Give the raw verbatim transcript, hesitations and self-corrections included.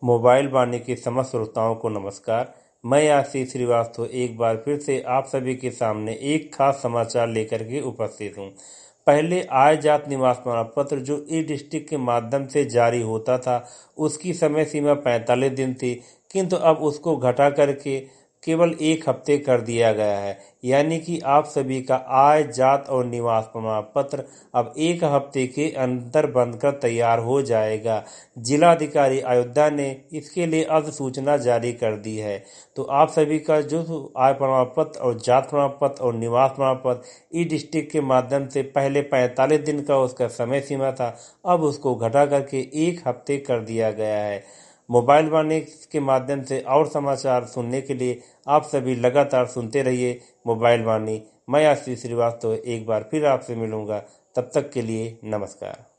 Mobile वाणी के समस्त श्रोताओं को नमस्कार। मैं आशीष श्रीवास्तव एक बार फिर से आप सभी के सामने एक खास समाचार लेकर के उपस्थित हूं। पहले आय जात निवास प्रमाण पत्र जो ई डिस्ट्रिक्ट के माध्यम से जारी होता था, उसकी समय सीमा पैंतालीस दिन थी, किंतु अब उसको घटा करके केवल एक हफ्ते कर दिया गया है। यानी कि आप सभी का आय जात और निवास प्रमाण पत्र अब एक हफ्ते के अंदर बनकर तैयार हो जाएगा। जिलाधिकारी अयोध्या ने इसके लिए अधिसूचना जारी कर दी है। तो आप सभी का जो आय प्रमाण पत्र और जात प्रमाण पत्र और निवास प्रमाण पत्र ई डिस्ट्रिक्ट के माध्यम से पहले पैंतालीस दिन का उसका समय सीमा था, अब उसको घटा करके एक हफ्ते कर दिया गया है। मोबाइल वाणी के माध्यम से और समाचार सुनने के लिए आप सभी लगातार सुनते रहिए मोबाइल वाणी। मैं आशीष श्रीवास्तव एक बार फिर आपसे मिलूंगा, तब तक के लिए नमस्कार।